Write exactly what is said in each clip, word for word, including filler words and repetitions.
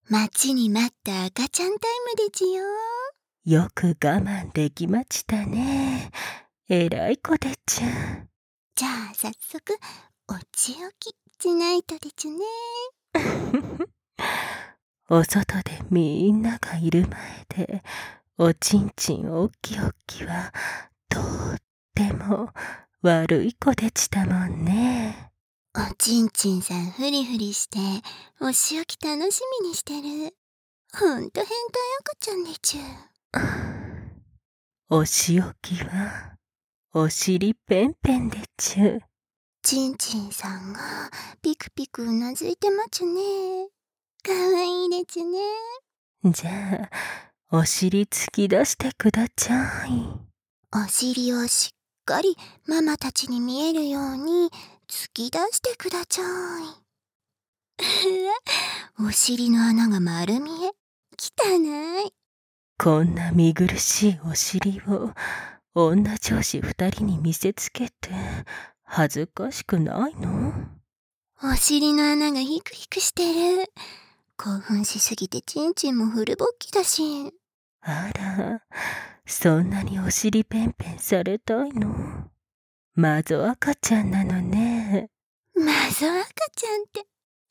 待ちに待った赤ちゃんタイムでちよ。 よく我慢できましたね。えらい子でちゅ。 じゃあ早速おちおきしないとでちゅね。 お外でみんながいる前でおちんちんおっきおっきはとっても悪い子でちたもんね。 おちんちんさんフリフリしてお仕置き楽しみにしてる。ほんと変態赤ちゃんでちゅ。 お仕置きはお尻ペンペンでちゅ。 ちんちんさんがピクピクうなずいてまちゅね。かわいいでちゅね。 じゃあお尻突き出してくだちゃい。 お尻をしっかりママたちに見えるように突き出してくだちゃい。お尻の穴が丸見え。汚い。 こんな見苦しいお尻を女上司二人に見せつけて恥ずかしくないの？ お尻の穴がヒクヒクしてる。興奮しすぎてちんちんもフル勃起だし。 あら、そんなにお尻ペンペンされたいの？マゾ赤ちゃんなのね。 マゾ赤ちゃんって。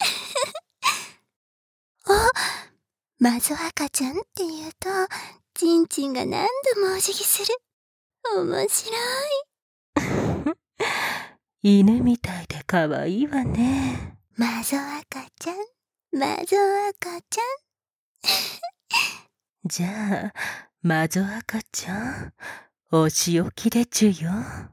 あ、マゾ赤ちゃんって言うと、ちんちんが何度もお辞儀する。面白い。 犬みたいで可愛いわね。 マゾ赤ちゃん、マゾ赤ちゃん。 じゃあ、マゾ赤ちゃん、お仕置きでちゅよ。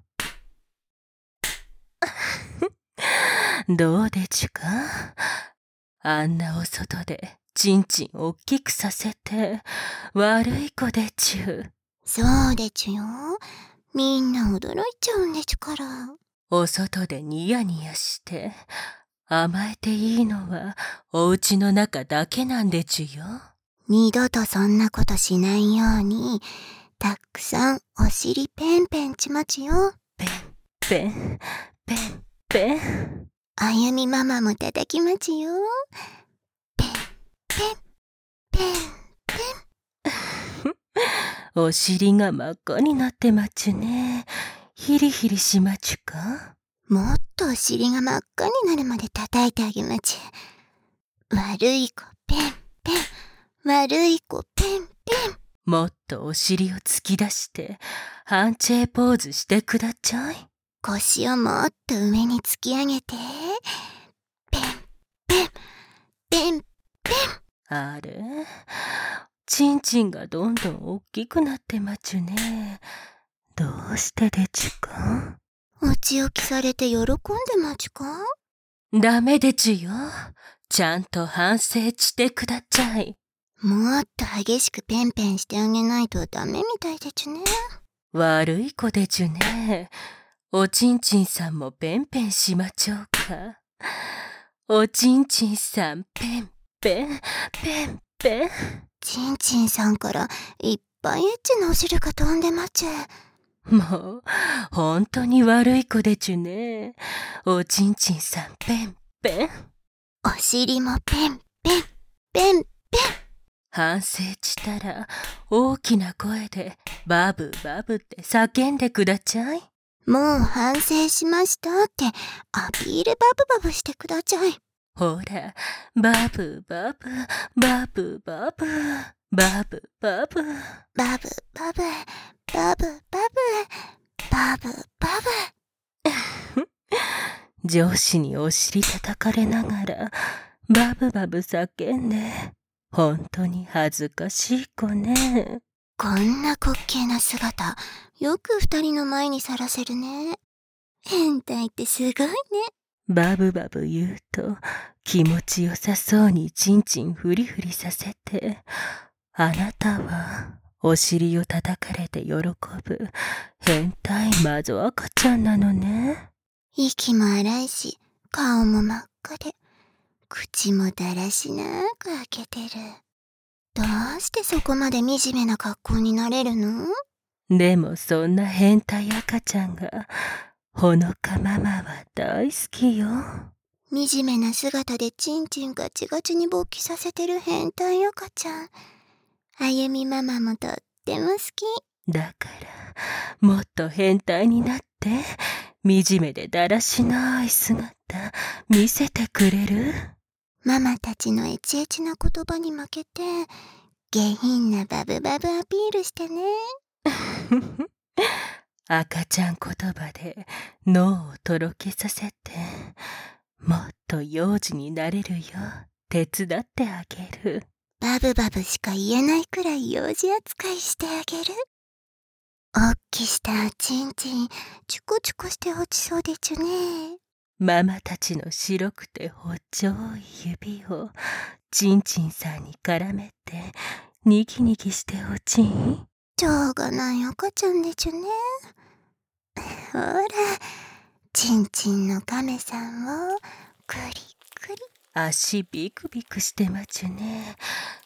どうでちゅか？あんなお外でちんちんおっきくさせて悪い子でちゅ。 そうでちゅよ。みんな驚いちゃうんでちゅから。 お外でニヤニヤして甘えていいのはお家の中だけなんでちゅよ。 二度とそんなことしないように、たくさんお尻ペンペンちまちよ。 ペンペンペンペン。 あゆみママも叩きまちよ。ペンペンペンペン。 お尻が真っ赤になってまちゅね。ヒリヒリしまちゅか？ もっとお尻が真っ赤になるまで叩いてあげまちゅ。悪い子ペンペン。悪い子ペンペン。 もっとお尻を突き出してハンチェイポーズしてくだちゃい。 腰をもっと上に突き上げて。ペンペンペンペン。 あれ？ちんちんがどんどん大きくなってまちゅね。どうしてでちゅか？ おち置きされて喜んでまちか？ ダメでちゅよ。ちゃんと反省してくだちゃい。 もっと激しくペンペンしてあげないとダメみたいでちゅね。 悪い子でちゅね。おちんちんさんもペンペンしまちょうか。おちんちんさんペンペンペンペン。 ちんちんさんからいっぱいエッチなお汁が飛んでまちゅ。 もうほんとに悪い子でちゅね。おちんちんさんペンペン。 お尻もペンペンペンペン。 反省したら大きな声でバブバブって叫んでくだちゃい。 もう反省しましたってアピールバブバブしてくだちゃい。 ほら、バブバブバブバブバブバブバブバブバブバブバブバブ。 上司にお尻叩かれながらバブバブ叫んで本当に恥ずかしい子ね。 こんな滑稽な姿よく二人の前にさらせるね。変態ってすごいね。 バブバブ言うと気持ちよさそうにチンチンフリフリさせて、あなたはお尻を叩かれて喜ぶ変態マゾ赤ちゃんなのね。 息も荒いし顔も真っ赤で口もだらしなく開けてる。どうしてそこまで惨めな格好になれるの？ でもそんな変態赤ちゃんがほのかママは大好きよ。 惨めな姿でちんちんガチガチに勃起させてる変態赤ちゃん。あゆみママもとっても好き。 だからもっと変態になって惨めでだらしない姿見せてくれる？ ママたちのエチエチな言葉に負けて下品なバブバブアピールしてね。 赤ちゃん言葉で脳をとろけさせて、もっと幼児になれるよう手伝ってあげる。 バブバブしか言えないくらい幼児扱いしてあげる。おっきしたちんちんチュコチュコして落ちそうでちゅね。 ママたちの白くてほっちょい指をちんちんさんに絡めてニキニキしてほちん。 しょうがない赤ちゃんでちゅね。ほら、ちんちんの亀さんをクリクリ。 足ビクビクしてまちゅね。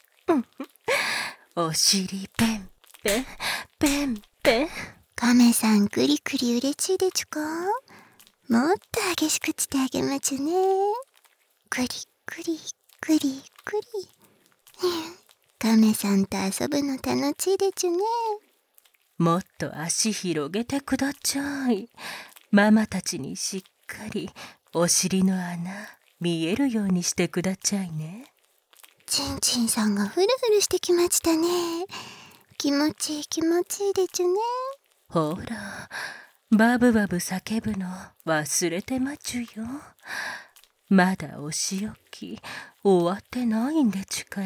お尻ペンペンペンペン。 亀さんクリクリ嬉しいでちゅか？もっと激しくしてあげまちゅね。クリクリクリクリ。亀さんと遊ぶの楽しいでちゅね。 もっと足広げてください。ママたちにしっかりお尻の穴見えるようにしてくださいね。 ちんちんさんがフルフルしてきましたね。気持ちいい気持ちいいでちゅね。 ほら、バブバブ叫ぶの忘れてまちゅよ。まだお仕置き終わってないんでちゅから。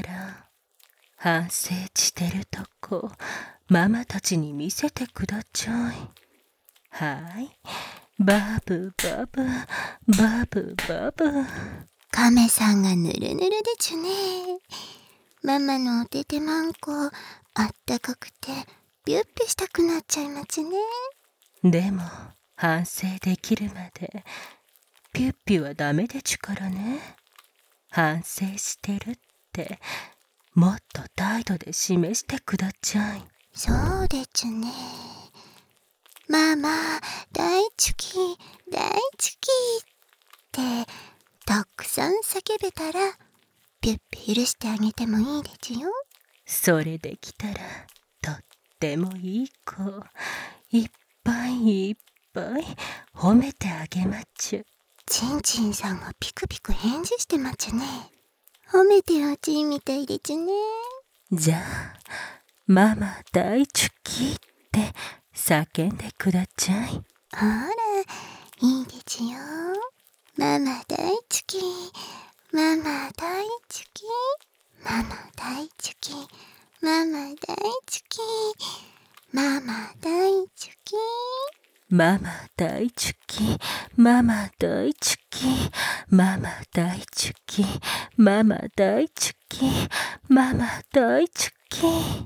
反省してるとこママたちに見せてください。はい、バブバブバブバブ。 亀さんがぬるぬるでちゅね。ママのおててまんこあったかくてピュッピュしたくなっちゃいまちゅね。 でも反省できるまでピュッピュはダメでちゅからね。反省してるってもっと態度で示してください。 そうでちゅね。ママ大好き大好きってたくさん叫べたらピュッピュ許してあげてもいいでちゅよ。 それできたらとってもいい子いっぱいいっぱい褒めてあげまちゅ。 ちんちんさんがピクピク返事してまちゅね。褒めてほしいみたいでちゅね。 じゃあママ大好きって叫んでください。 ほらいいでちゅよ。ママ大好きママ大好きママ大好きママ大好きママ大好きママ大好きママ大好きママ大好きママ大好きママ大好き。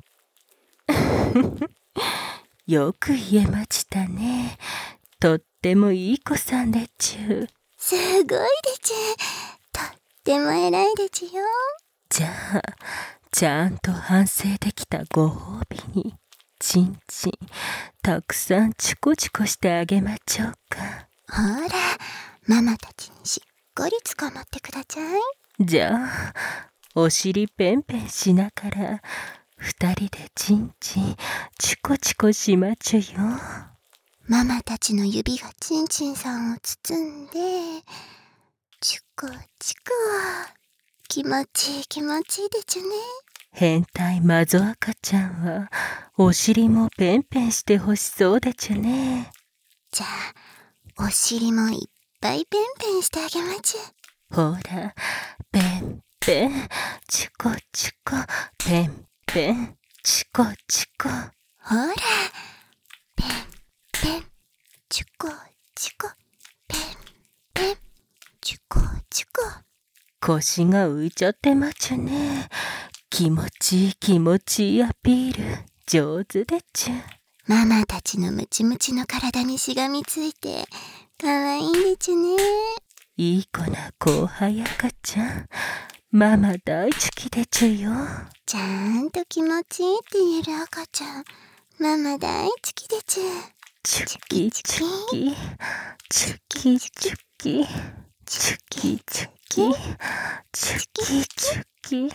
よく言えましたね。とってもいい子さんでちゅ。 すごいでちゅ。とっても偉いでちゅよ。 じゃあちゃんと反省できたご褒美にちんちんたくさんチコチコしてあげまちょうか。 ほらママたちにしっかり捕まってください。 じゃあお尻ペンペンしながら二人でちんちんチコチコしまちゅよ。 ママたちの指がちんちんさんを包んでチコチコ。気持ちいい気持ちいいでちゅね。 変態マゾ赤ちゃんはお尻もペンペンしてほしそうでちゅね。 じゃあお尻もいっぱいペンペンしてあげまちゅ。 ほらペンペンチコチコペンペンチコチコ。 ほらペンペンチコチコペンペンチコチコ。 腰が浮いちゃってまちゅね。気持ちいい気持ちいいアピール上手でちゅ。 ママたちのムチムチの体にしがみついてかわいいでちゅね。 いい子な後輩赤ちゃんママ大好きでちゅよ。 ちゃんと気持ちいいって言える赤ちゃんママ大好きでちゅ。 チュキチュキチュキチュキチュキチュキ、チュキチュキ。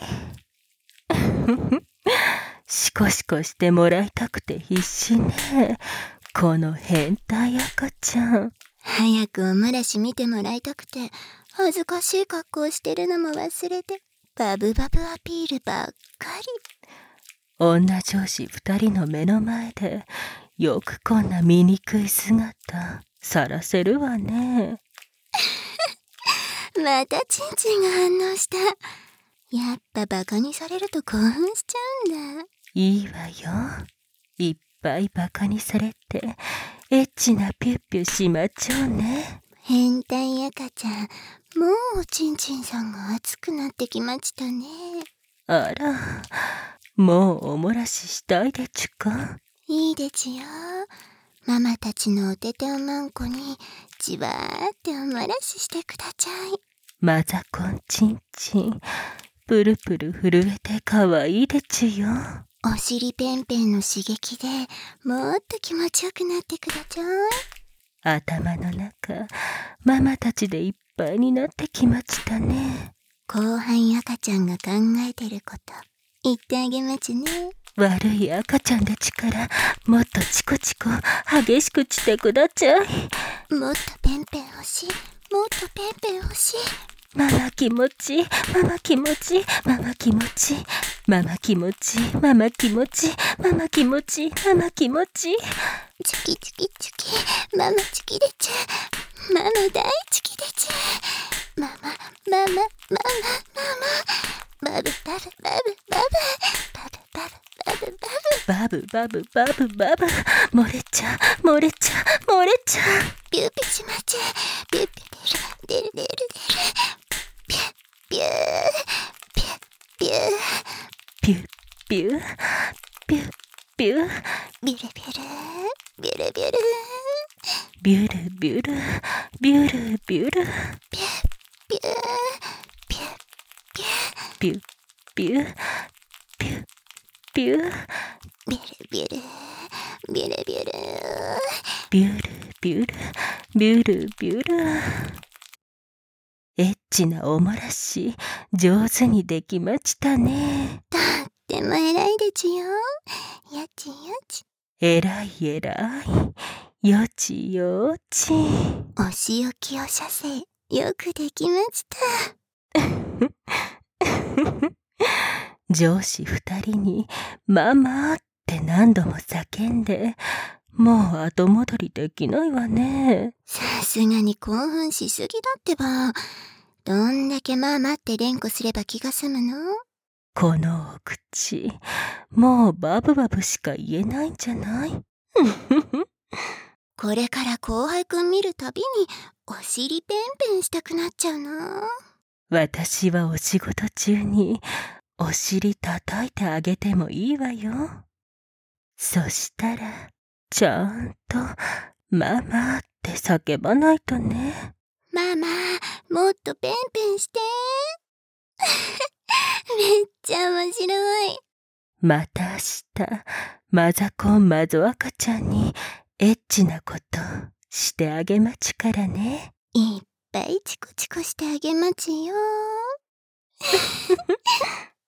シコシコしてもらいたくて必死ね。この変態赤ちゃん。 早くお漏らし見てもらいたくて、恥ずかしい格好してるのも忘れて、バブバブアピールばっかり。 女上司二人の目の前で、よくこんな醜い姿、晒せるわね。 またチンチンが反応した。やっぱバカにされると興奮しちゃうんだ。 いいわよ。いっぱいバカにされて、エッチなピュッピュしまっちゃうね。 変態赤ちゃん、もうおちんちんさんが熱くなってきましたね。 あら、もうお漏らししたいでちゅか。 いいでちよ。ママたちのおてておまんこにじわーってお漏らししてくだちゃい。 マザコンチンチン、プルプル震えてかわいいでちゅよ。 お尻ペンペンの刺激でもっと気持ちよくなってくだちゃい。 頭の中、ママたちでいっぱいになってきましたね。 後半赤ちゃんが考えてること言ってあげまちね。 悪い赤ちゃんでちからもっとチコチコ激しくしてくだちゃい。 もっとペンペン欲しい。もっとペンペン欲しい。 ママ気持ち、ママ気持ち、ママ気持ち、ママ気持ち、ママ気持ち、ママ気持ち、ママ気持ち。 チュキチュキチュキ、ママチュキでちゅ。ママ大チュキでちゅ。ママ、ママ、ママ、ママ。バブバブバブバブ。バブバブバブバブ。 バブバブバブバブ。漏れちゃう、漏れちゃう、漏れちゃう。 ピューピュしまちゅ。ピューピュ出る、出る出る出る。ピューピュー。ピューピュー。 ピュッピュッピュッピュッ。 ビュルビュル。ビュルビュル。 ビュルビュル、ビュルビュル。 ピューピュー。ピューピュー。 ピュッピュッピュッピュッ。 ビュルビュル。ビュルビュル。 ビュルビュル、ビュルビュル。エッチなお漏らし、上手にできましたね。 とっても偉いでちよ。よちよち。 えらいえらい。よちよち。 お仕置きお射精、よくできました。 上司二人に、ママって何度も叫んで、もう後戻りできないわね。 さすがに興奮しすぎだってば。どんだけママって連呼すれば気が済むの？ このお口、もうバブバブしか言えないんじゃない？ これから後輩くん見るたびにお尻ペンペンしたくなっちゃうの。 私はお仕事中にお尻叩いてあげてもいいわよ。そしたら、ちゃんとママって叫ばないとね。 ママ、もっとペンペンして。めっちゃ面白い。 また明日、マザコンマゾ赤ちゃんにエッチなことしてあげまちからね。 いっぱいチコチコしてあげまちよ。